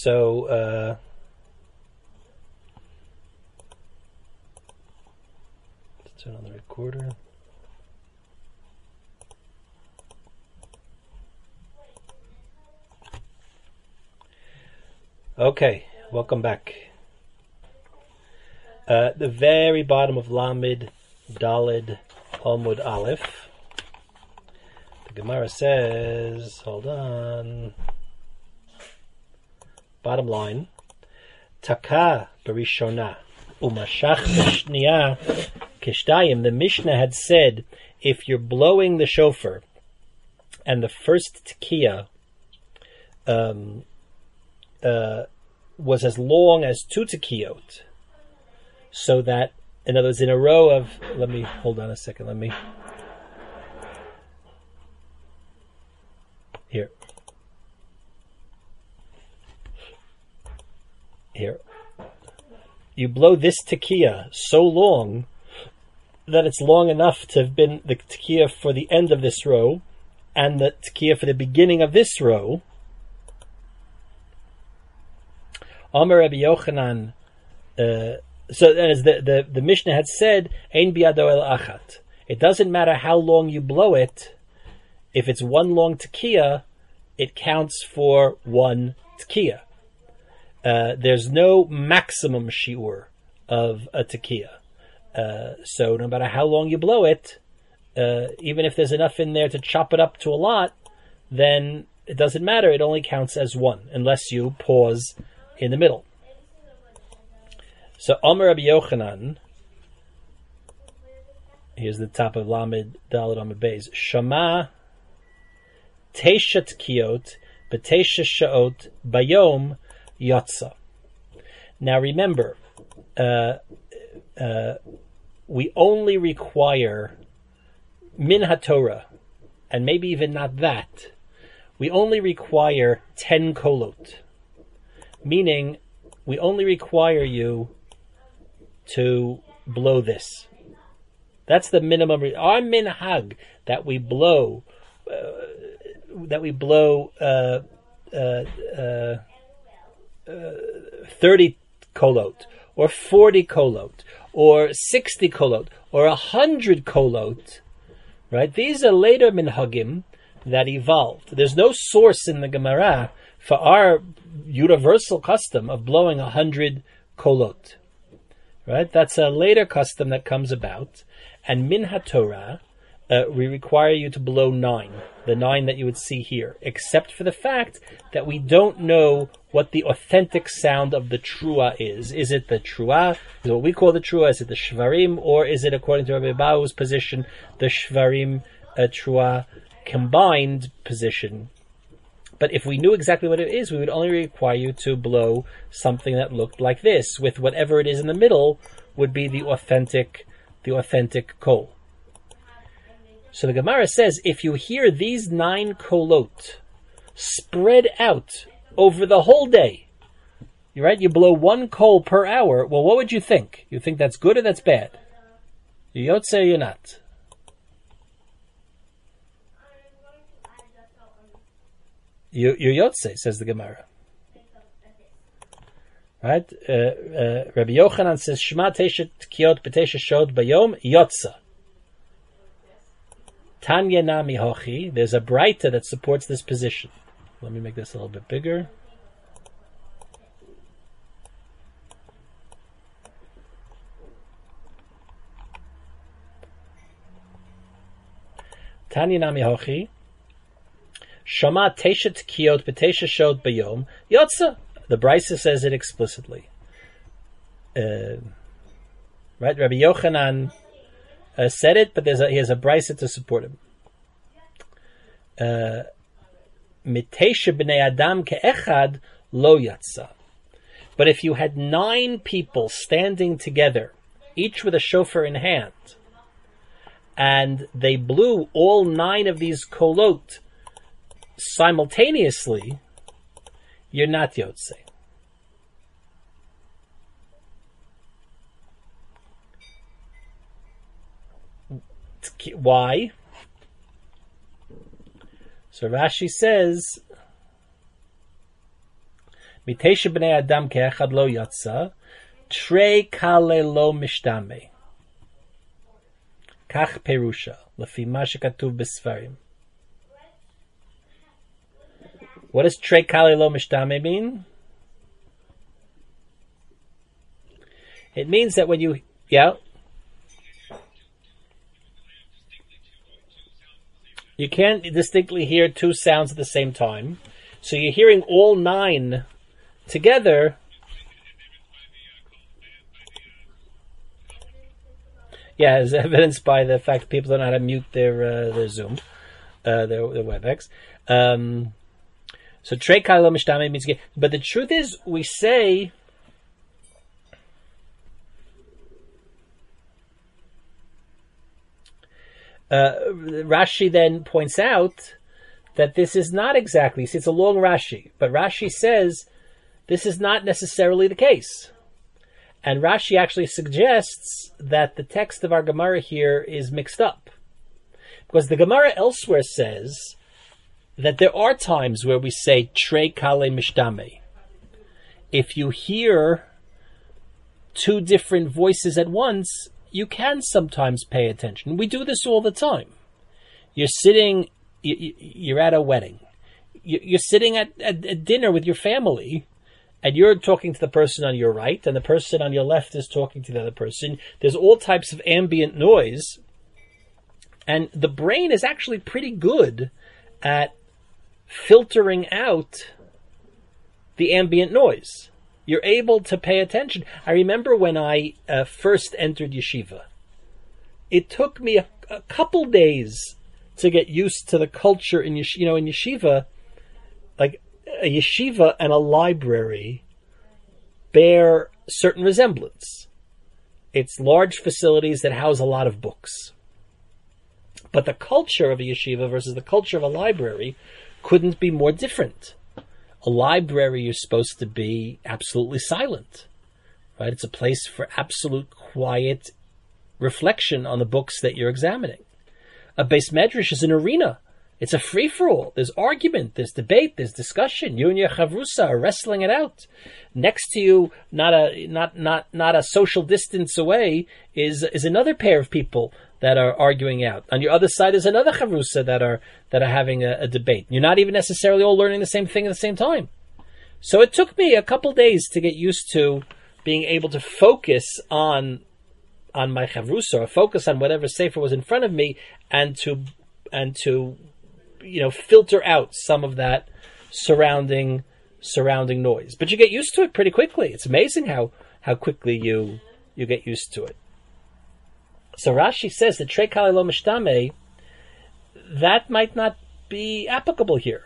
so let's turn on the recorder. Okay, welcome back. The very bottom of Lamed Daled Amud Aleph. The Gemara says, hold on. Bottom line. Taka Barishona Umashach B'Shniya Kishtayim. The Mishnah had said, if you're blowing the shofar and the first tekiah was as long as two tekiyot, so that, in other words, in a row of, let me, hold on a second, here. You blow this tekiah so long that it's long enough to have been the tekiah for the end of this row and the tekiah for the beginning of this row. Amar Rabbi Yochanan, so as the Mishnah had said, Ein biado el achat. It doesn't matter how long you blow it. If it's one long tekiah, it counts for one tekiah. There's no maximum shiur of a tekiah. So no matter how long you blow it, even if there's enough in there to chop it up to a lot, then it doesn't matter. It only counts as one, unless you pause in the middle. So Amar Rabbi Yochanan, here's the top of Lamed Daled Amud Beis. Shama Teisha Tekiyot B'Teisha Sha'ot Bayom Yotza. Now remember, we only require min haTorah, and maybe even not that. We only require 10 kolot, meaning we only require you to blow this. That's the minimum. Our minhag that we blow. 30 kolot, or 40 kolot, or 60 kolot, or 100 kolot, right? These are later minhagim that evolved. There's no source in the Gemara for our universal custom of blowing 100 kolot, right? That's a later custom that comes about. And min haTorah, we require you to blow 9, the 9 that you would see here, except for the fact that we don't know what the authentic sound of the trua is. Is it the trua? Is it what we call the trua? Is it the shvarim? Or is it, according to Rabbi Bau's position, the shvarim trua combined position? But if we knew exactly what it is, we would only require you to blow something that looked like this, with whatever it is in the middle would be the authentic kol. So the Gemara says, if you hear these 9 kolot spread out over the whole day, you're right, you blow 1 kol per hour, well, what would you think? You think that's good or that's bad? You yotze or you're not? You're yotze, says the Gemara. Right? Rabbi Yochanan says, Shema Teisha Tekiyot B'Teisha Shod Bayom Yotza. Tanya Nami Hochi. There's a Braita that supports this position. Let me make this a little bit bigger. Tanya Nami Hochi. Shama Teisha Tekiyot B'Teisha Shod Bayom Yotza. The Braisa says it explicitly. Right? Rabbi Yochanan said it, but he has a Braisa to support him. Mitesha b'nei adam ke'echad lo yatsa. But if you had 9 people standing together, each with a shofar in hand, and they blew all 9 of these kolot simultaneously, you're not yotze. Why? So Rashi says, Mitesha b'nei adam ke'echad lo yatsa, trei kale lo mishtame. Kach perusha, lefi ma shekatuv b'sfarim. What does trei kale lo mishtame mean? It means that when you, you can't distinctly hear two sounds at the same time. So you're hearing all 9 together. Yeah, as evidenced by the fact that people don't know how to mute their Zoom, their WebEx. So trei kale lo mishtame means, but the truth is, we say, Rashi then points out that this is not exactly, see, it's a long Rashi, but Rashi says this is not necessarily the case. And Rashi actually suggests that the text of our Gemara here is mixed up. Because the Gemara elsewhere says that there are times where we say trei kale mishtame. If you hear 2 different voices at once, you can sometimes pay attention. We do this all the time. You're sitting, you're at a wedding. You're sitting at dinner with your family, and you're talking to the person on your right, and the person on your left is talking to the other person. There's all types of ambient noise, and the brain is actually pretty good at filtering out the ambient noise. You're able to pay attention. I remember when I first entered yeshiva, it took me a couple days to get used to the culture in yeshiva. In yeshiva, like a yeshiva and a library bear certain resemblance. It's large facilities that house a lot of books. But the culture of a yeshiva versus the culture of a library couldn't be more different. A library, you're supposed to be absolutely silent, right? It's a place for absolute quiet reflection on the books that you're examining. A beis medrash is an arena. It's a free-for-all. There's argument, there's debate, there's discussion. You and your chavrusa are wrestling it out. Next to you, not a social distance away, is another pair of people that are arguing out. On your other side is another chavrusa that are having a debate. You're not even necessarily all learning the same thing at the same time. So it took me a couple days to get used to being able to focus on my chavrusa, or focus on whatever sefer was in front of me, and to filter out some of that surrounding noise. But you get used to it pretty quickly. It's amazing how quickly you get used to it. So Rashi says that trei kale lo mishtame, that might not be applicable here.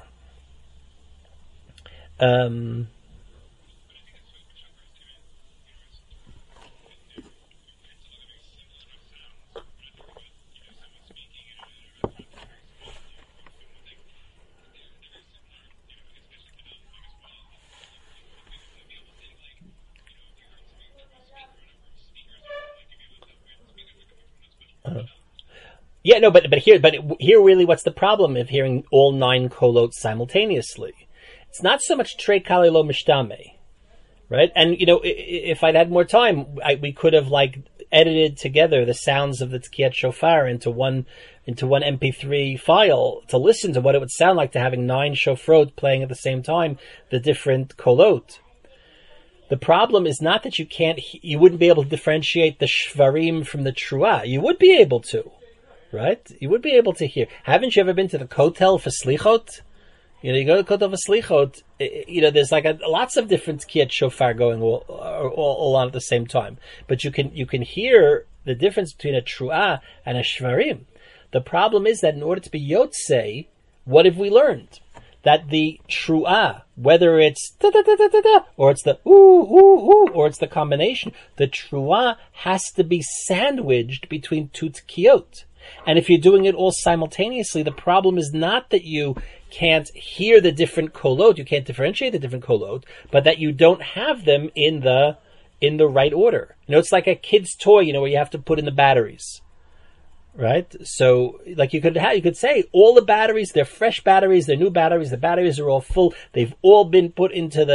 Yeah, no, but here really, what's the problem of hearing all 9 kolot simultaneously? It's not so much trei kale lo mishtame, right? And if I'd had more time, we could have edited together the sounds of the Tkiyat Shofar into one MP3 file to listen to what it would sound like to having 9 shofrot playing at the same time, the different kolot. The problem is not that you wouldn't be able to differentiate the shvarim from the truah. You would be able to. Right? You would be able to hear. Haven't you ever been to the kotel for slichot? You go to the kotel for slichot, there's lots of different tkiyat shofar going all on at the same time. But you can hear the difference between a truah and a shvarim. The problem is that in order to be yotzei, what have we learned? That the truah, whether it's da da da da da da, or it's the ooh ooh ooh, or it's the combination, the truah has to be sandwiched between 2 tkiyot. And if you're doing it all simultaneously, the problem is not that you can't hear the different kolot, you can't differentiate the different kolot, but that you don't have them in the right order. It's like a kid's toy, where you have to put in the batteries, right? So, you could say all the batteries, they're fresh batteries, they're new batteries, the batteries are all full, they've all been put into the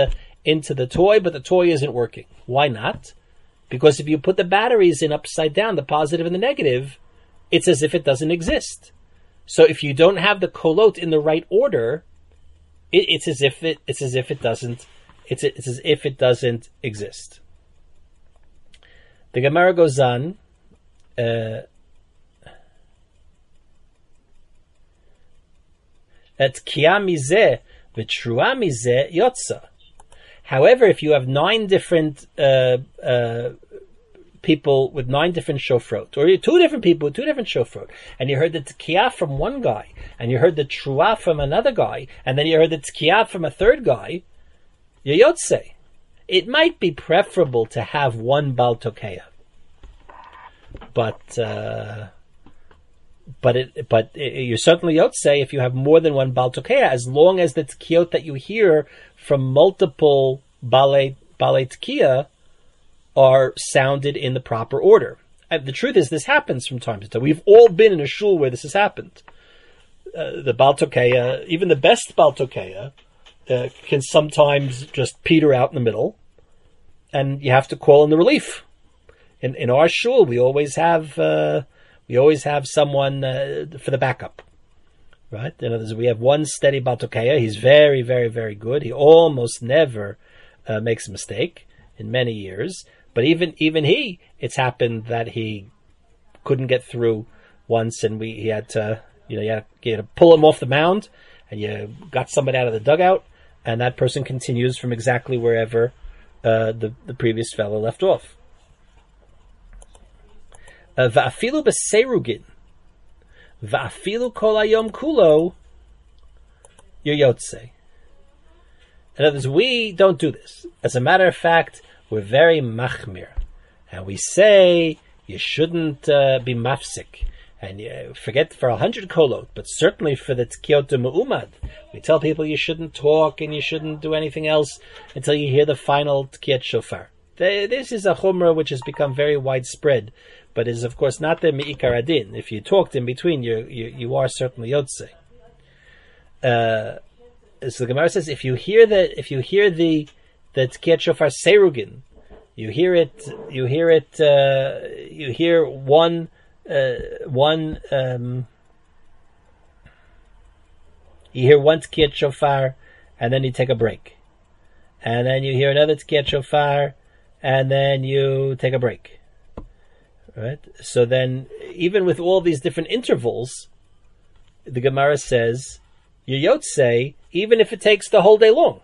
into the toy, but the toy isn't working. Why not? Because if you put the batteries in upside down, the positive and the negative, it's as if it doesn't exist. So if you don't have the kolot in the right order, it's as if it doesn't exist. The Gemara goes on. At kia mizeh v'trua mizeh yotza. However, if you have 9 different people with 9 different shofrot, or 2 different people with 2 different shofrot, and you heard the tkiyah from one guy, and you heard the trua from another guy, and then you heard the tkiyah from a third guy, yotze. It might be preferable to have one Baal Tokeya, but you're certainly yotze if you have more than one Baal Tokeya, as long as the tkiyot that you hear from multiple Balei Tkiya are sounded in the proper order. And the truth is, this happens from time to time. We've all been in a shul where this has happened. The Baal Tokeya, even the best Baal Tokeya, can sometimes just peter out in the middle, and you have to call in the relief. In our shul, we always have someone for the backup, right? In other words, we have one steady Baal Tokeya. He's very, very, very good. He almost never makes a mistake in many years. But even he, it's happened that he couldn't get through once, and he had to pull him off the mound, and you got somebody out of the dugout, and that person continues from exactly wherever the previous fellow left off. Va'afilu b'seirugin, va'afilu kol hayom kulo, you're yotze. In other words, we don't do this. As a matter of fact, we're very machmir, and we say you shouldn't be mafsik, and you forget for 100 kolot, but certainly for the tkiyot me'umad, we tell people you shouldn't talk and you shouldn't do anything else until you hear the final tkiyot shofar. This is a chumrah which has become very widespread, but is of course not the me'ikar adin. If you talked in between, you are certainly yotze. So the Gemara says, if you hear the tkiyot shofar seirugin, you hear one tkiyot shofar, and then you take a break, and then you hear another tkiyot shofar, and then you take a break. Right? So then, even with all these different intervals, the Gemara says, you yotze, even if it takes the whole day long.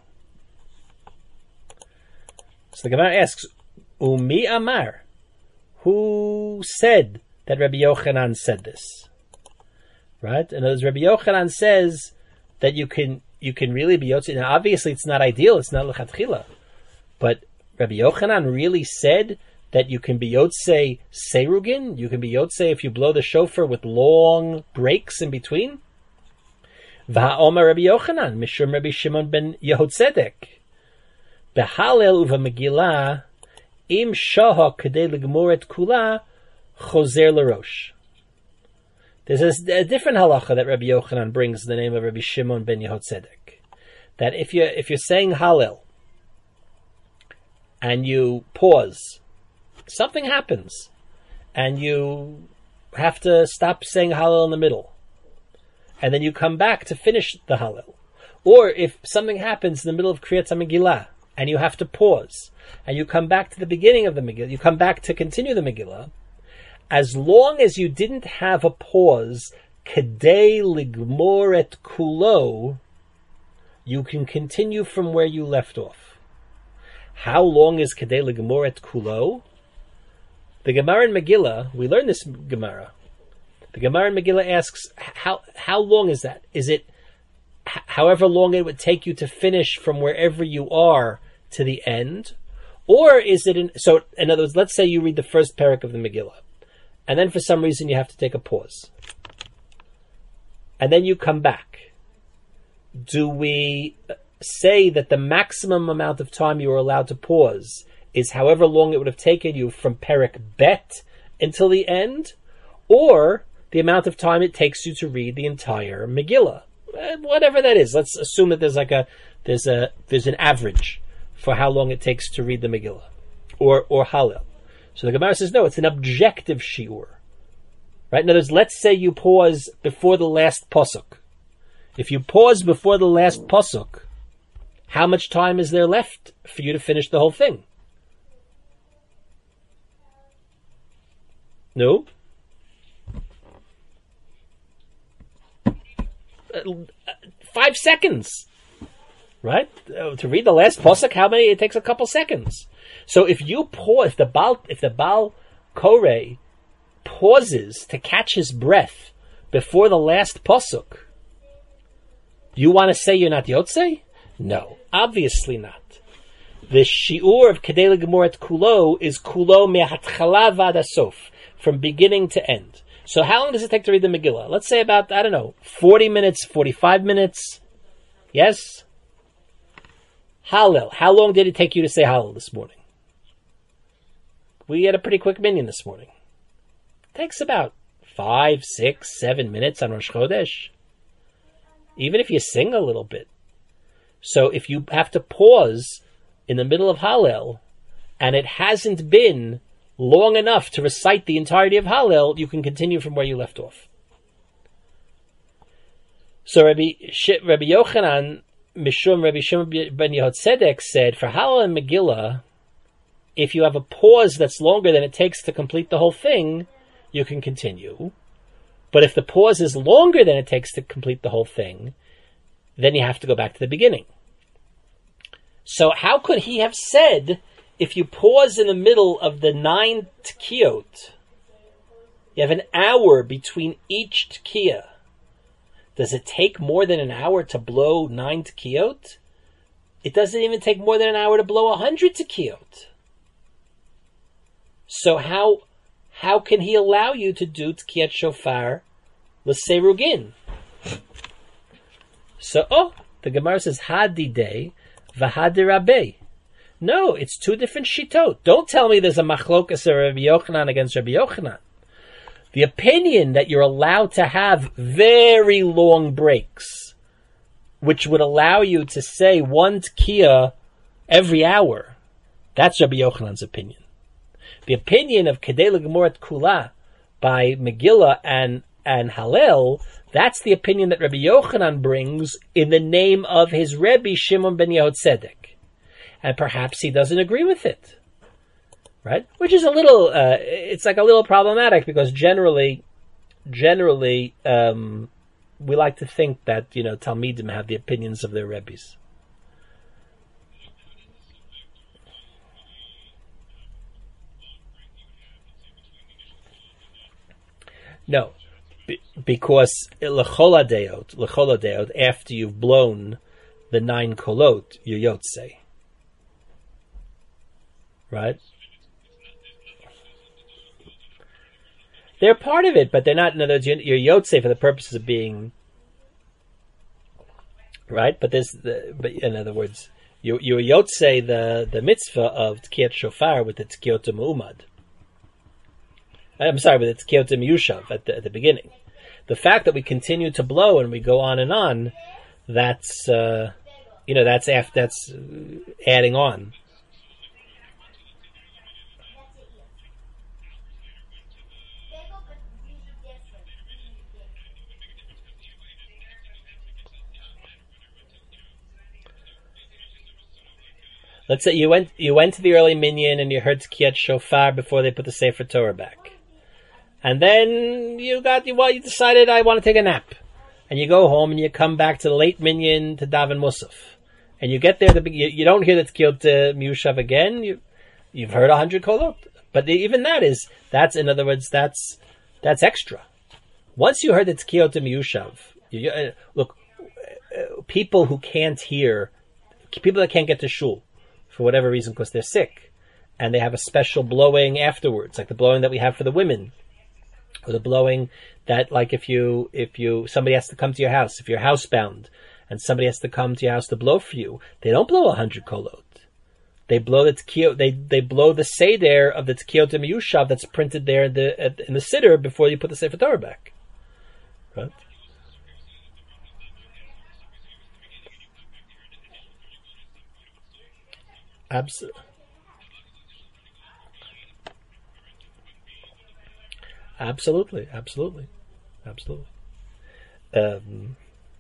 So the Gemara asks, Umi Amar, who said that Rabbi Yochanan said this? Right? And as Rabbi Yochanan says that you can really be yotze. Now, obviously, it's not ideal; it's not lechatchila. But Rabbi Yochanan really said that you can be yotze seirugin. You can be yotze if you blow the shofar with long breaks in between. V'ha'omer Rabbi Yochanan mishum Rabbi Shimon ben Yehotzedek behalel uva Megillah im shaha kedei legmor et kula chozer l'rosh. There's a different halacha that Rabbi Yochanan brings in the name of Rabbi Shimon ben Yehotzedek, that if you're saying Hallel and you pause, something happens, and you have to stop saying Hallel in the middle, and then you come back to finish the Hallel. Or if something happens in the middle of Kriyat HaMegillah, and you have to pause, and you come back to the beginning of the Megillah, you come back to continue the Megillah, as long as you didn't have a pause, Kedei Ligmor et Kulo, you can continue from where you left off. How long is Kedei Ligmor et Kulo? The Gemara in Megillah, we learn this Gemara. The Gemara in Megillah asks, how long is that? Is it however long it would take you to finish from wherever you are to the end? Or is it in other words, let's say you read the first parak of the Megillah, and then for some reason you have to take a pause, and then you come back. Do we say that the maximum amount of time you are allowed to pause is however long it would have taken you from parak bet until the end, or the amount of time it takes you to read the entire Megillah? Whatever that is, let's assume that there's an average for how long it takes to read the Megillah or Hallel. So the Gemara says no, it's an objective shiur. Right? In other words, let's say you pause before the last pasuk. If you pause before the last pasuk, how much time is there left for you to finish the whole thing? No? 5 seconds. Right? To read the last pasuk, how many? It takes a couple seconds. So if you pause, if the Baal Koreh pauses to catch his breath before the last pasuk, you want to say you're not Yotzei? No, obviously not. The shiur of Kedei L'Gemor Kulo is Kulo me'hatchala v'ad hasof, from beginning to end. So how long does it take to read the Megillah? Let's say about, 40 minutes, 45 minutes. Yes? Hallel. How long did it take you to say Hallel this morning? We had a pretty quick minyan this morning. Takes about 5, 6, 7 minutes on Rosh Chodesh. Even if you sing a little bit. So if you have to pause in the middle of Hallel, and it hasn't been long enough to recite the entirety of Hallel, you can continue from where you left off. So Rabbi Yochanan, Mishum Rabbi Shimon ben Yehotzedek said, for Hallel and Megillah, if you have a pause that's longer than it takes to complete the whole thing, you can continue. But if the pause is longer than it takes to complete the whole thing, then you have to go back to the beginning. So how could he have said, if you pause in the middle of the 9 tkiyot, you have an hour between each tkiyah. Does it take more than an hour to blow 9 tkiyot? It doesn't even take more than an hour to blow 100 tkiyot. So how can he allow you to do tkiyat shofar l'serugin? So, the Gemara says hadidei v'hadirabei. No, it's two different shitot. Don't tell me there's a machlokas of Rabbi Yochanan against Rabbi Yochanan. The opinion that you're allowed to have very long breaks, which would allow you to say one tkiyah every hour, that's Rabbi Yochanan's opinion. The opinion of Kedei L'Gemor Kula by Megillah and Hallel, that's the opinion that Rabbi Yochanan brings in the name of his Rebbe Shimon ben Yehotzedek. And perhaps he doesn't agree with it. Right? Which is a little, it's like a little problematic because generally, we like to think that, Talmidim have the opinions of their Rebbes. No, because l'chol hadeot, after you've blown the 9 kolot, you're yotzei. Right? They're part of it, but they're not. In other words, you're yotzei for the purposes of being right. But in other words, you're yotzei the mitzvah of tkiyat shofar with the tkiyot me'umad. I'm sorry, with the tkiyot miyushav at the beginning. The fact that we continue to blow and we go on and on, that's that's adding on. Let's say you went to the early minyan and you heard tkiyat shofar before they put the Sefer Torah back, and then you decided I want to take a nap, and you go home and you come back to the late minyan to daven musaf, and you get there you don't hear the tkiyot miyushav again. You've heard 100 kolot, but even that's in other words that's extra. Once you heard the tkiyot miyushav, look, people who can't hear, people that can't get to shul for whatever reason because they're sick, and they have a special blowing afterwards, like the blowing that we have for the women, or the blowing that, like, if somebody has to come to your house, if you're housebound and somebody has to come to your house to blow for you, they don't blow 100 kolot. They blow the tkiyot. They blow the seder of the tkiyot miyushav that's printed there in the siddur before you put the Sefer Torah back. Right? Absolutely. Um,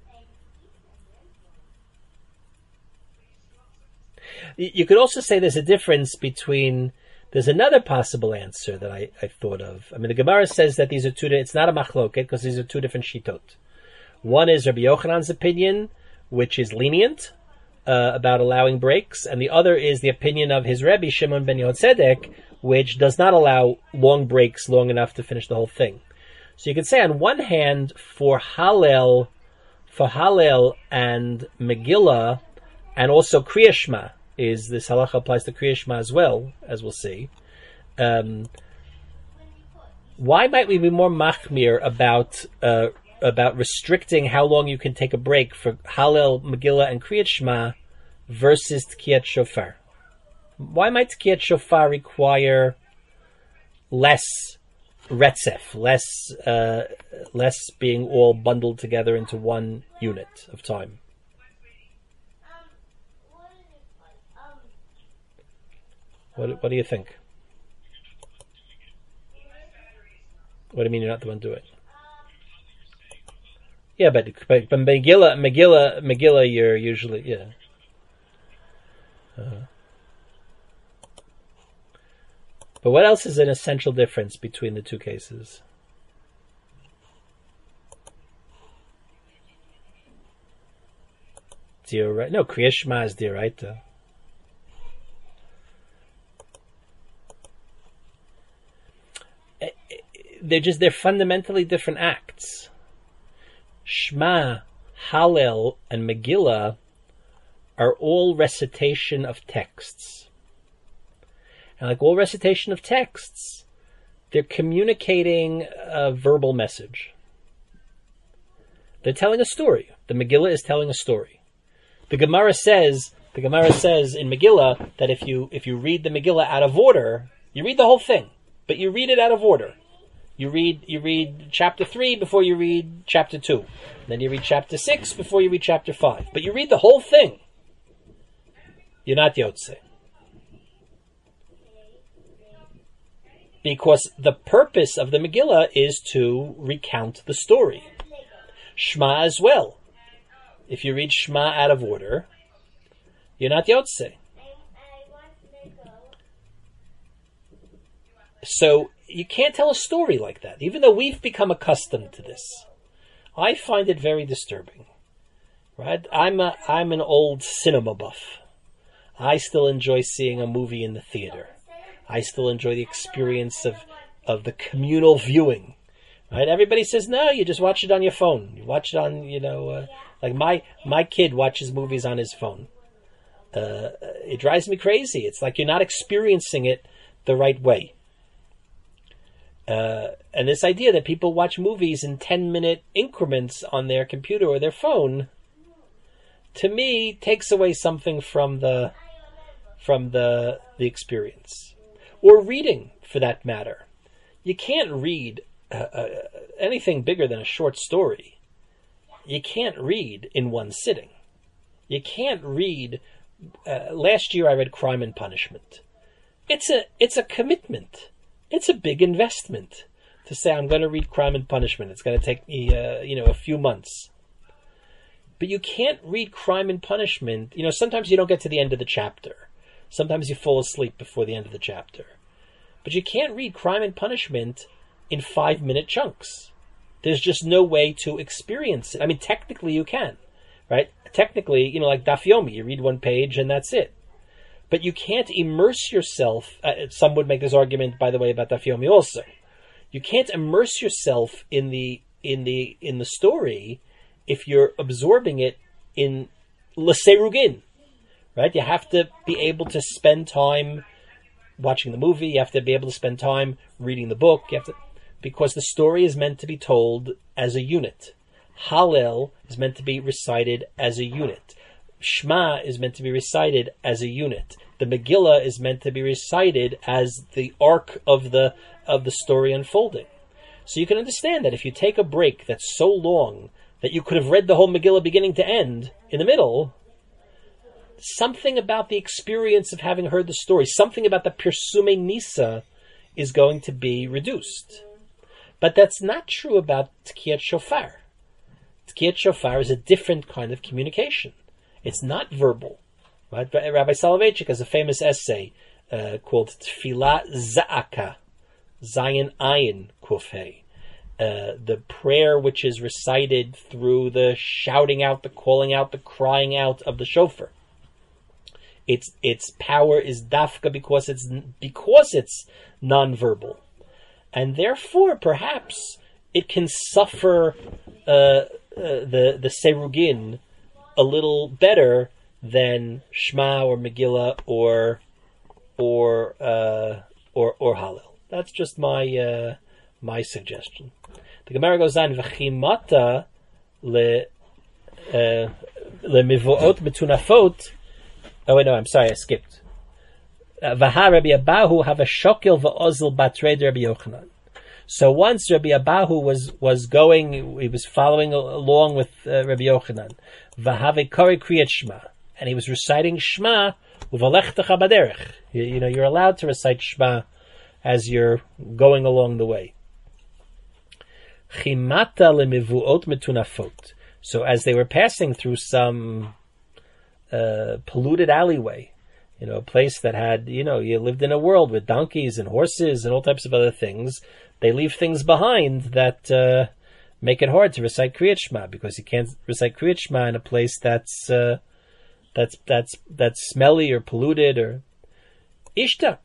you could also say there's a difference between. There's another possible answer that I thought of. I mean, the Gemara says that these are two. It's not a machloket because these are two different shitot. One is Rabbi Yochanan's opinion, which is lenient about allowing breaks, and the other is the opinion of his Rebbe Shimon ben Yotzedek, which does not allow long breaks long enough to finish the whole thing. So you could say, on one hand, for Hallel and Megillah, and also Kriya Shema, is this halacha applies to Kriya Shema as well, as we'll see. Why might we be more machmir about restricting how long you can take a break for Hallel, Megillah, and Kriyat Shema versus Tkiyat Shofar? Why might Tkiyat Shofar require less retzef, less being all bundled together into one unit of time? What do you think? What do you mean you're not the one doing it? Yeah, but Megillah, you're usually, yeah. But what else is an essential difference between the two cases? No, Kriya Shema is D'oraita. They're fundamentally different acts. Shema, Hallel, and Megillah are all recitation of texts. And like all recitation of texts, they're communicating a verbal message. They're telling a story. The Megillah is telling a story. The Gemara says in Megillah that if you read the Megillah out of order, you read the whole thing, but you read it out of order. You read chapter 3 before you read chapter 2. Then you read chapter 6 before you read chapter 5. But you read the whole thing. You're not Yotze. Because the purpose of the Megillah is to recount the story. Shema as well. If you read Shema out of order, you're not Yotze. So you can't tell a story like that, even though we've become accustomed to this. I find it very disturbing. Right? I'm an old cinema buff. I still enjoy seeing a movie in the theater. I still enjoy the experience of the communal viewing. Right? Everybody says, no, you just watch it on your phone. You watch it on, like my kid watches movies on his phone. It drives me crazy. It's like you're not experiencing it the right way. And this idea that people watch movies in 10-minute increments on their computer or their phone, to me, takes away something from the experience. Or reading, for that matter. You can't read anything bigger than a short story. You can't read in one sitting. You can't read. Last year I read Crime and Punishment. It's a commitment. It's a big investment to say I'm going to read Crime and Punishment. It's going to take me, a few months. But you can't read Crime and Punishment. Sometimes you don't get to the end of the chapter. Sometimes you fall asleep before the end of the chapter. But you can't read Crime and Punishment in 5-minute chunks. There's just no way to experience it. I mean, technically you can, right? Technically, like Daf Yomi, you read one page and that's it. But you can't immerse yourself. Some would make this argument, by the way, about Daf Yomi also. You can't immerse yourself in the story if you're absorbing it in l'serugin, right? You have to be able to spend time watching the movie. You have to be able to spend time reading the book. Because the story is meant to be told as a unit. Hallel is meant to be recited as a unit. Shema is meant to be recited as a unit. The Megillah is meant to be recited as the arc of the story unfolding. So you can understand that if you take a break that's so long that you could have read the whole Megillah beginning to end in the middle, something about the experience of having heard the story, something about the Pirsume Nisa is going to be reduced. But that's not true about Tkiyat Shofar. Tkiyat Shofar is a different kind of communication. It's not verbal. Right? Rabbi Soloveitchik has a famous essay called Tfilah Za'aka, Zayin Ayin Kufhei. The prayer which is recited through the shouting out, the calling out, the crying out of the shofar. Its power is dafka because it's nonverbal, and therefore perhaps it can suffer the serugin a little better than Shema or Megillah or Hallel. That's just my suggestion. The Gemara goes on, v'chimata le mivuot betunafot. Oh wait, no, I'm sorry, I skipped. V'ha Rabbi Abahu have a shokel v'ozel batrei Rabbi Yochanan. So once Rabbi Abahu was going, he was following along with Rabbi Yochanan. V'have kori kriyat Shema, and he was reciting Shema u'valechtecha baderech. You know, you're allowed to recite Shema as you're going along the way. Chimata lemivuot metunafot. So as they were passing through some polluted alleyway, you know, a place that had, you know, you lived in a world with donkeys and horses and all types of other things, they leave things behind that make it hard to recite Kriyat Shema, because you can't recite Kriyat Shema in a place that's smelly or polluted or ishtak.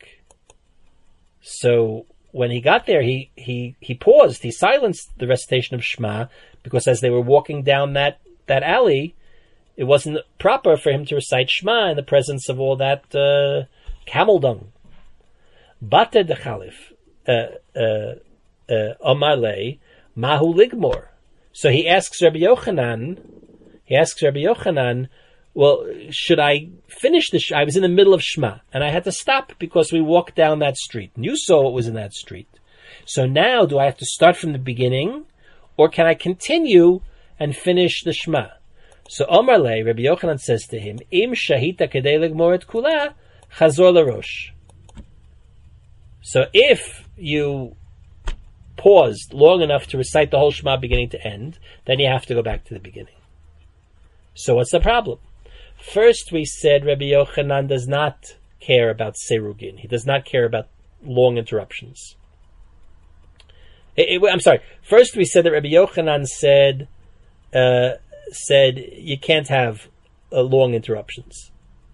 So when he got there, he paused, he silenced the recitation of Shema, because as they were walking down that alley, it wasn't proper for him to recite Shema in the presence of all that camel dung. Bate de Chalif, Amalei, Mahu Ligmor. So he asks Rabbi Yochanan, well, should I finish the Shema? I was in the middle of Shema, and I had to stop because we walked down that street. And you saw what was in that street. So now, do I have to start from the beginning, or can I continue and finish the Shema? So Omar Le, Rabbi Yochanan says to him, Im shahita kedei legmor et kula, chazor larosh. So if you paused long enough to recite the whole Shema beginning to end, then you have to go back to the beginning. So what's the problem? First we said Rabbi Yochanan does not care about serugin. He does not care about long interruptions. I'm sorry. First we said that Rabbi Yochanan said you can't have long interruptions.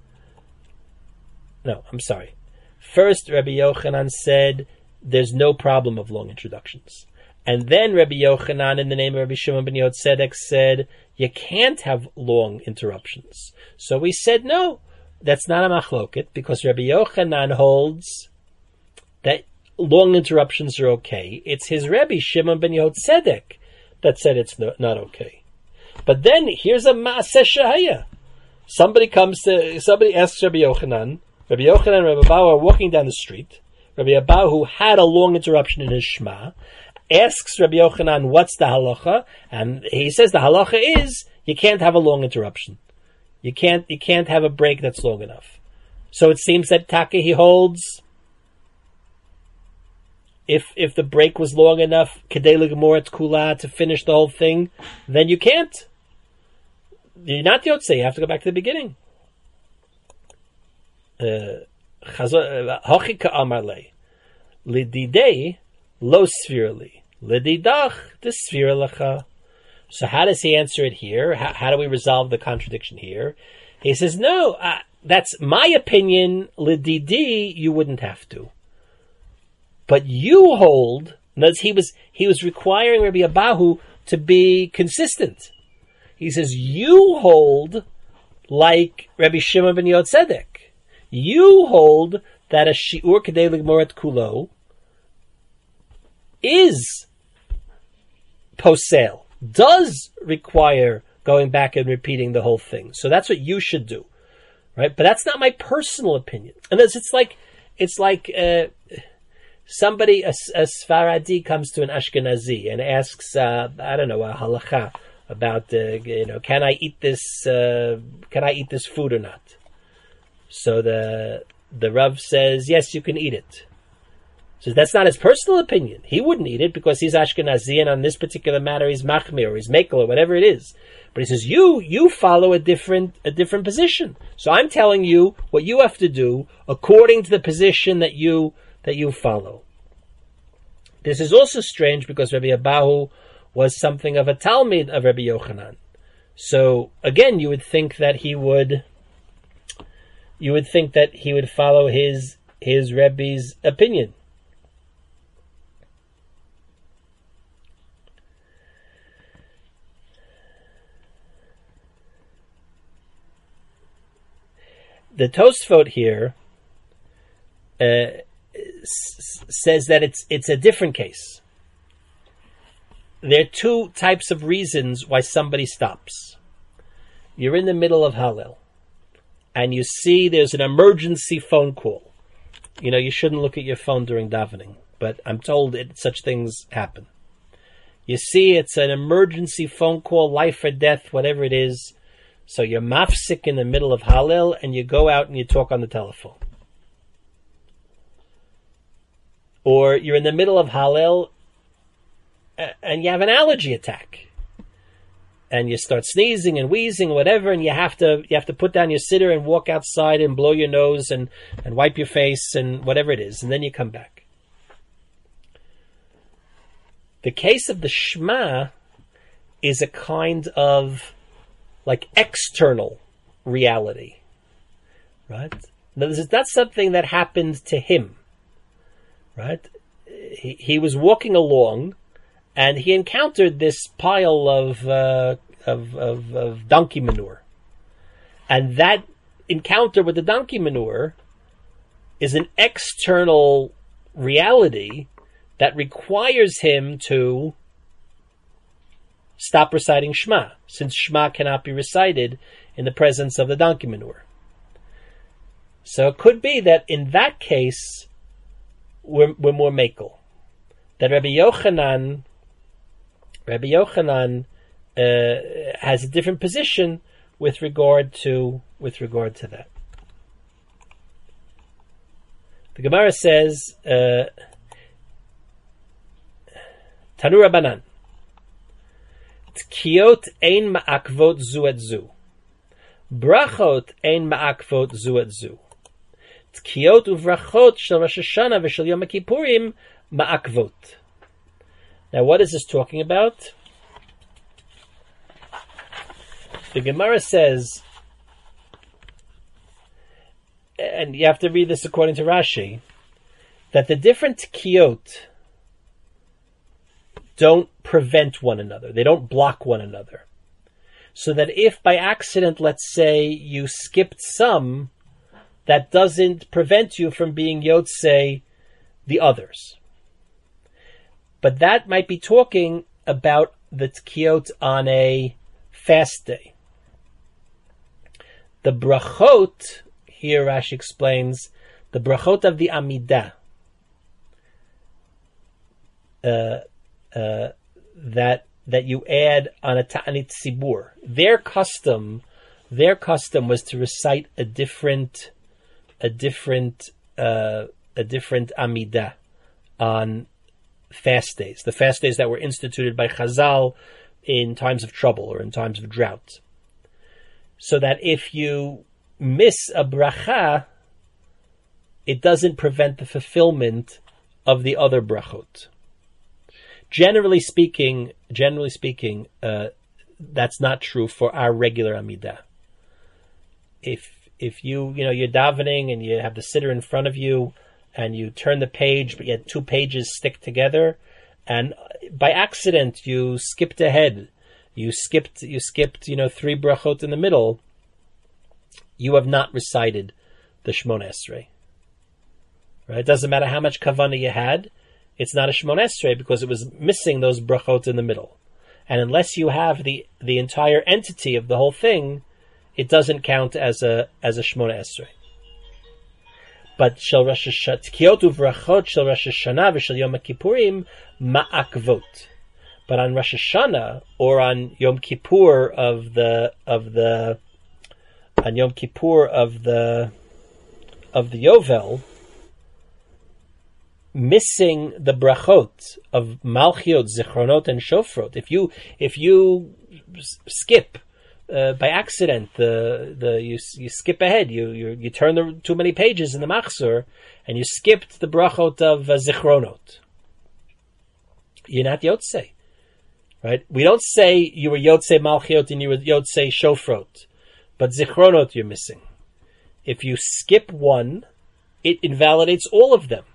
No, I'm sorry. First Rabbi Yochanan said there's no problem of long introductions. And then Rabbi Yochanan, in the name of Rabbi Shimon ben Yotzedek, said you can't have long interruptions. So we said no, that's not a machloket, because Rabbi Yochanan holds that long interruptions are okay. It's his Rabbi Shimon ben Yotzedek that said it's not okay. But then here's a Maaseh Shehaya. Somebody asks Rabbi Yochanan. Rabbi Yochanan and Rabbi Abahu are walking down the street. Rabbi Abahu had a long interruption in his Shema. Asks Rabbi Yochanan, what's the halacha? And he says the halacha is you can't have a long interruption. You can't have a break that's long enough. So it seems that Taka he holds, if the break was long enough, kedei l'gemor et kula, to finish the whole thing, then you can't. You're not Yotzei, you have to go back to the beginning. Hochika amarle lididei lo svirli lididach de svirlacha. So how does he answer it here? How do we resolve the contradiction here? He says, no, that's my opinion. Lididi, you wouldn't have to. But you hold, he was requiring Rabbi Abahu to be consistent. He says, you hold like Rabbi Shimon ben Yotzedek. You hold that a shi'ur kedei l'gmor et kulo is posel, does require going back and repeating the whole thing. So that's what you should do, right? But that's not my personal opinion. And it's like somebody, a Sfaradi comes to an Ashkenazi and asks, a halacha about, can I eat this food or not? So the Rav says, yes, you can eat it. So that's not his personal opinion. He wouldn't eat it because he's Ashkenazi, and on this particular matter he's Machmir or he's Mekel or whatever it is. But he says, you follow a different position. So I'm telling you what you have to do according to the position that you follow. This is also strange because Rabbi Abahu was something of a Talmid of Rabbi Yochanan. So again, you would think that he would follow his Rebbe's opinion. The Tosfot here says that it's a different case. There are two types of reasons why somebody stops. You're in the middle of Hallel, and you see there's an emergency phone call. You know, you shouldn't look at your phone during davening, but I'm told such things happen. You see it's an emergency phone call, life or death, whatever it is. So you're mafsik in the middle of Hallel, and you go out and you talk on the telephone. Or you're in the middle of Hallel, and you have an allergy attack. And you start sneezing and wheezing, whatever, and you have to put down your sitter and walk outside and blow your nose and wipe your face and whatever it is, and then you come back. The case of the Shema is a kind of like external reality, right? Now, this is not something that happened to him, right? He was walking along, and he encountered this pile of donkey manure, and that encounter with the donkey manure is an external reality that requires him to stop reciting Shema, since Shema cannot be recited in the presence of the donkey manure. So it could be that in that case, we're more mekel. That Rabbi Yochanan has a different position with regard to that. The Gemara says, Tanu Rabbanan. Tkiyot ein ma'akvot zu et zu. Brachot ein ma'akvot zu et zu. Tkiyot uvrachot shel Rosh Hashanah v'shel Yom Kippurim ma'akvot. Now, what is this talking about? The Gemara says, and you have to read this according to Rashi, that the different tkiyot don't prevent one another. They don't block one another. So that if by accident, let's say, you skipped some, that doesn't prevent you from being yotzei the others. But that might be talking about the tkiyot on a fast day. The brachot, here Rashi explains, the brachot of the Amidah, that you add on a Ta'anit Sibur. Their custom was to recite a different Amidah on fast days. The fast days that were instituted by Chazal in times of trouble or in times of drought. So that if you miss a bracha, it doesn't prevent the fulfillment of the other brachot. Generally speaking, that's not true for our regular Amidah. If you're davening and you have the siddur in front of you and you turn the page, but yet two pages stick together, and by accident you skipped ahead, you skipped three brachot in the middle, you have not recited the Shmona Esrei. Right? It doesn't matter how much kavanah you had, it's not a Shmona Esrei because it was missing those brachot in the middle. And unless you have the entire entity of the whole thing, it doesn't count as a Shmona Esrei. But shel Rosh Hashanah, tkiyot uvrachot shel Rosh Hashanah v'shel Yom Kippurim ma'akvot. But on Rosh Hashanah or on Yom Kippur of the of the Yovel, missing the brachot of Malchiot, Zichronot, and Shofrot. If you skip by accident, you skip ahead. You turn too many pages in the Machzor, and you skipped the brachot of Zichronot. You're not Yotzei, right? We don't say you were Yotzei Malchiot and you were Yotzei Shofrot, but Zichronot you're missing. If you skip one, it invalidates all of them.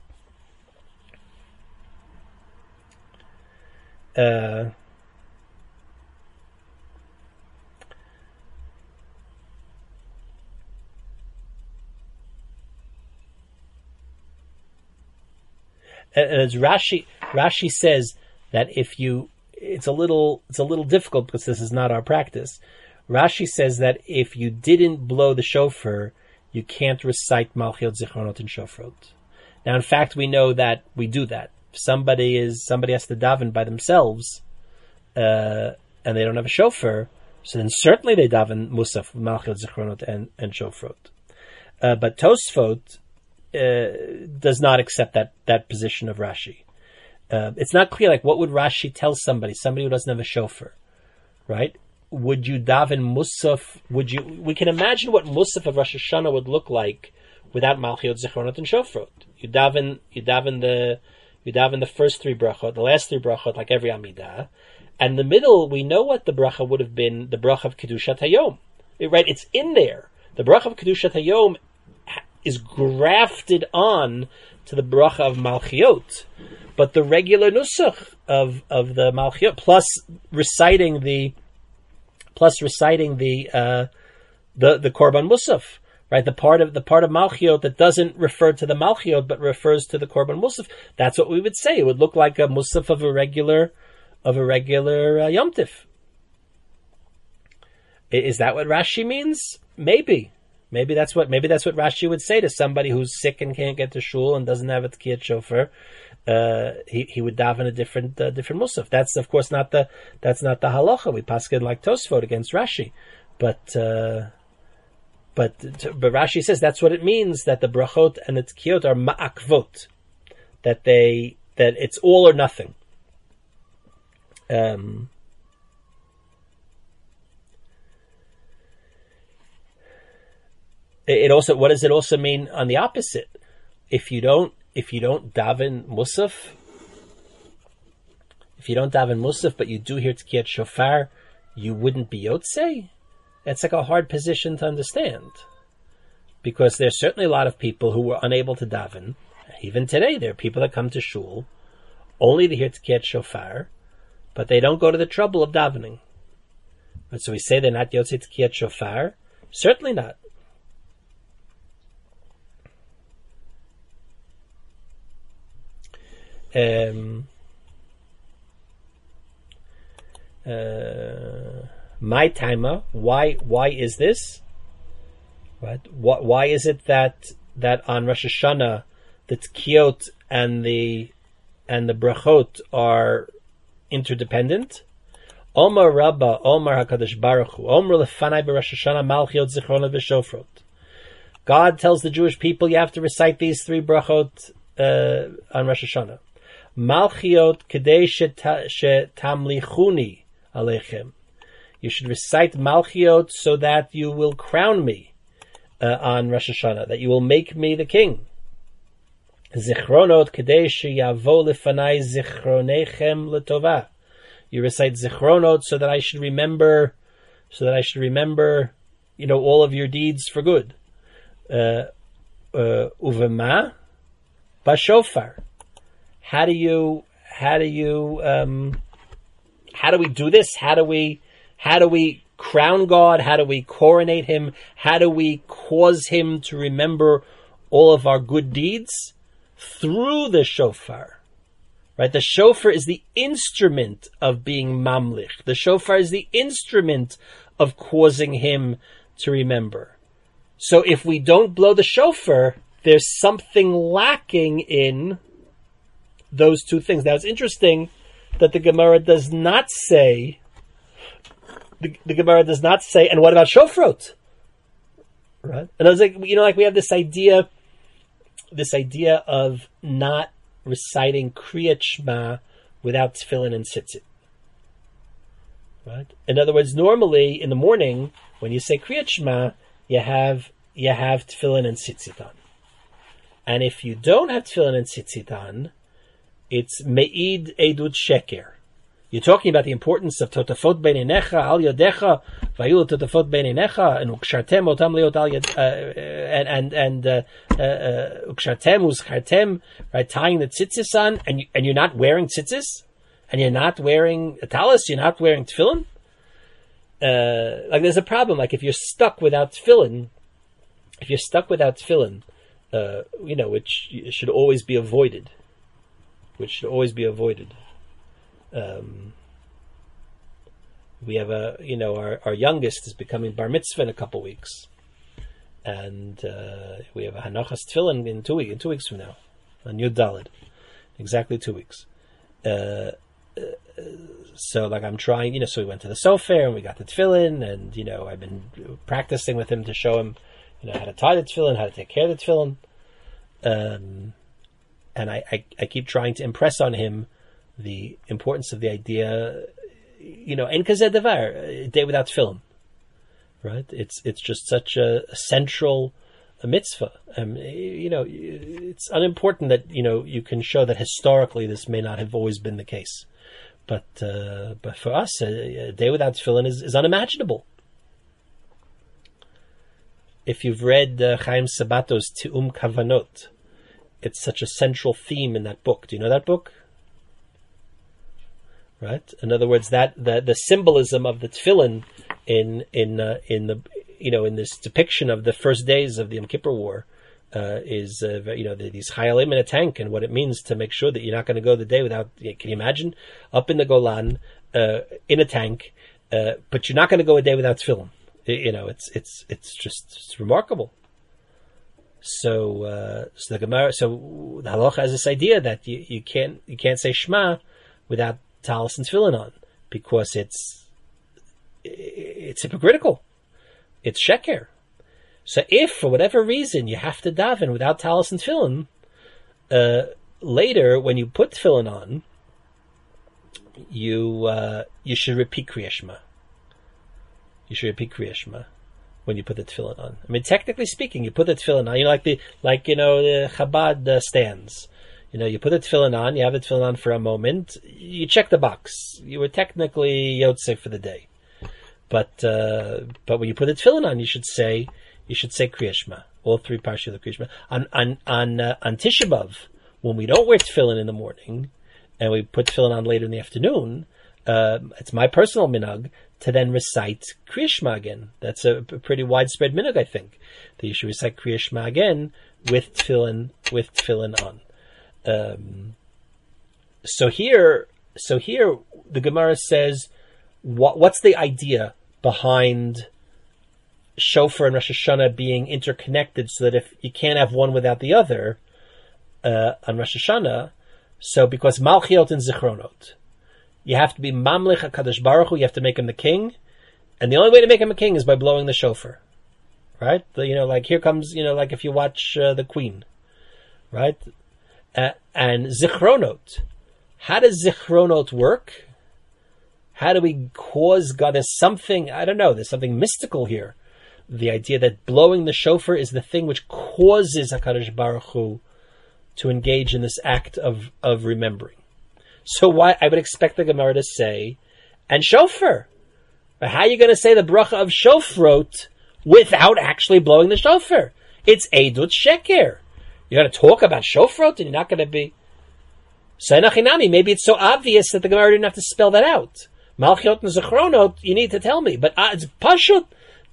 And as Rashi says that it's a little difficult because this is not our practice. Rashi says that if you didn't blow the shofar, you can't recite Malchiot, Zichronot, and Shofrot. Now, in fact, we know that we do that. Somebody has to daven by themselves, and they don't have a shofar, so then certainly they daven Musaf, Malchiot, Zichronot, and Shofrot. But Tosfot does not accept that position of Rashi. It's not clear, like, what would Rashi tell somebody who doesn't have a shofar, right? Would you daven Musaf? We can imagine what Musaf of Rosh Hashanah would look like without Malchiot, Zichronot, and Shofrot. You daven the first three brachot, the last three brachot, like every Amidah, and the middle, we know what the bracha would have been, the bracha of Kedushat Hayom. Right? It's in there. The bracha of Kedushat Hayom is grafted on to the bracha of Malchiot, but the regular nusach of the Malchiot, plus reciting the Korban Musaf, right? The part of Malchiot that doesn't refer to the Malchiot but refers to the Korban Musaf. That's what we would say. It would look like a Musaf of a regular Yom Tif. Is that what Rashi means? Maybe that's what Rashi would say to somebody who's sick and can't get to shul and doesn't have a tkiyat shofar. He would daven a different musaf. That's of course not the halacha. We paskin like Tosfot against Rashi, but Rashi says that's what it means, that the brachot and the tkiyot are ma'akvot, that it's all or nothing. It also, what does it also mean on the opposite? If you don't daven musaf, but you do hear tkiyat shofar, you wouldn't be yotzei? It's like a hard position to understand, because there's certainly a lot of people who were unable to daven. Even today, there are people that come to shul only to hear tkiyat shofar, but they don't go to the trouble of davening. But so we say they're not yotzei tkiyat shofar? Certainly not. My timer. Why is this? Right? Why is it that on Rosh Hashanah the tkiyot and the brachot are interdependent? Omar Rabba, Omar Hakadosh Baruch Hu, Omar lefanai b'Rosh Hashanah Malchiot Zichronot v'Shofrot. God tells the Jewish people you have to recite these three brachot on Rosh Hashanah. Malchiot kedei shetamlichuni aleichem. You should recite Malchiot so that you will crown me on Rosh Hashanah, that you will make me the king. Zichronot kedei sheyavo lefanai zichronechem letova. You recite Zichronot so that I should remember, all of your deeds for good. Uvema bashofar. How do we do this? How do we crown God? How do we coronate him? How do we cause him to remember all of our good deeds? Through the shofar. Right? The shofar is the instrument of being mamlich. The shofar is the instrument of causing him to remember. So if we don't blow the shofar, there's something lacking in those two things. Now it's interesting that the Gemara does not say, and what about shofrot? right? And I was like, like we have this idea of not reciting Kriyat Shema without tefillin and tzitzit. Right? In other words, normally in the morning when you say Kriyat Shema, you have tefillin and tzitzit on. And if you don't have tefillin and tzitzit on, it's me'id edut sheker. You're talking about the importance of totafot beinecha al yodecha vayulu totafot beinecha and ukshartem otam leot al yod and ukshartem uschartem, right? Tying the tzitzis on, and you're not wearing tzitzis, and you're not wearing a talis, you're not wearing tefillin. Like there's a problem. Like if you're stuck without tefillin, which should always be avoided. We have our youngest is becoming bar mitzvah in a couple weeks, and we have a hanachas tefillin in 2 weeks from now, on Yud Daled, exactly 2 weeks. So like I'm trying, so we went to the sofer and we got the tefillin, and I've been practicing with him to show him, how to tie the tefillin, how to take care of the tefillin, and I keep trying to impress on him the importance of the idea, en kazeh davar, a day without tefillin, right? It's just such a central mitzvah. It's unimportant that you can show that historically this may not have always been the case, but for us, a day without tefillin is unimaginable. If you've read Chaim Sabato's Ti'um Kavanot, it's such a central theme in that book. Do you know that book? Right. In other words, that the symbolism of the tefillin in this depiction of the first days of the Yom Kippur War is these chayalim in a tank, and what it means to make sure that you're not going to go the day without. Can you imagine up in the Golan in a tank, but you're not going to go a day without tefillin? It's remarkable. So the Gemara, so the halacha has this idea that you can't say Shema without talis and tefillin on, because it's hypocritical. It's sheker. So if for whatever reason you have to daven without talis and tefillin, later when you put tefillin on, you should repeat Kriya Shema. You should repeat Kriya Shema when you put the tefillin on. I mean, technically speaking, you put the tefillin on. The Chabad stands. You put the tefillin on. You have the tefillin on for a moment. You check the box. You were technically yotzei for the day. But when you put the tefillin on, you should say Kriya Shema. All three parshas of Kriya Shema. On Tisha B'Av, when we don't wear tefillin in the morning and we put tefillin on later in the afternoon, it's my personal minhag to then recite Kriya Shema again. That's a pretty widespread minhag, I think. That you should recite Kriya Shema again with tefillin on. So here the Gemara says, what's the idea behind shofar and Rosh Hashanah being interconnected, so that if you can't have one without the other on Rosh Hashanah? So because Malchiot and Zichronot, you have to be Mamlich HaKadosh Baruch Hu, you have to make him the king, and the only way to make him a king is by blowing the shofar, right? Like here comes, like if you watch the Queen, right? And Zichronot, how does Zichronot work? How do we cause God? There's something, I don't know, there's something mystical here. The idea that blowing the shofar is the thing which causes HaKadosh Baruch Hu to engage in this act of remembering. So why I would expect the Gemara to say, and shofar. But how are you going to say the bracha of shofrot without actually blowing the shofar? It's edut sheker. You're going to talk about shofrot and you're not going to be... Sayinachinami, maybe it's so obvious that the Gemara didn't have to spell that out. Malchiot and Zichronot, you need to tell me. But it's pashut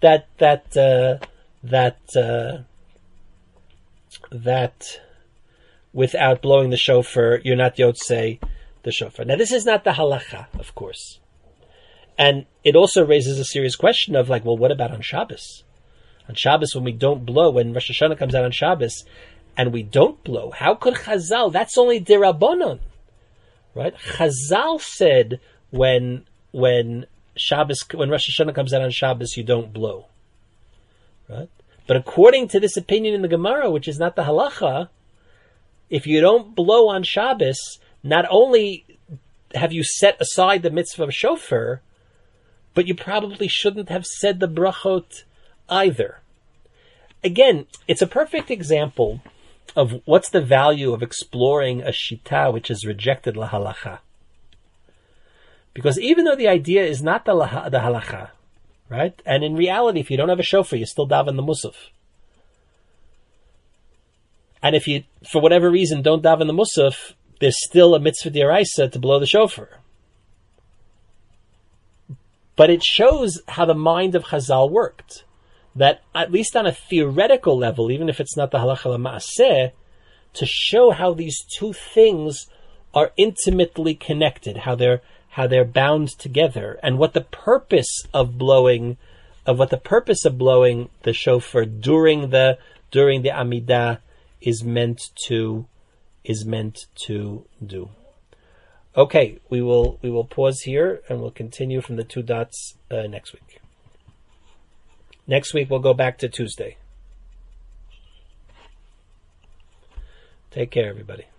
that without blowing the shofar, you're not yotzei the shofar. Now, this is not the halacha, of course. And it also raises a serious question of what about on Shabbos? On Shabbos, when we don't blow, when Rosh Hashanah comes out on Shabbos, and we don't blow, how could Chazal, that's only derabonon, right? Chazal said when Rosh Hashanah comes out on Shabbos, you don't blow, right? But according to this opinion in the Gemara, which is not the halacha, if you don't blow on Shabbos, not only have you set aside the mitzvah of shofar, but you probably shouldn't have said the brachot either. Again, it's a perfect example of what's the value of exploring a shita which is rejected la halacha. Because even though the idea is not the halacha, right? And in reality, if you don't have a shofar, you still daven the musaf. And if you, for whatever reason, don't daven the musaf, there's still a mitzvah d'oraisa to blow the shofar. But it shows how the mind of Chazal worked. That at least on a theoretical level, even if it's not the halacha l'ma'aseh, to show how these two things are intimately connected, how they're bound together, and what the purpose of blowing the shofar during the Amidah is meant to do. Okay, we will pause here and we'll continue from the two dots next week. Next week we'll go back to Tuesday. Take care, everybody.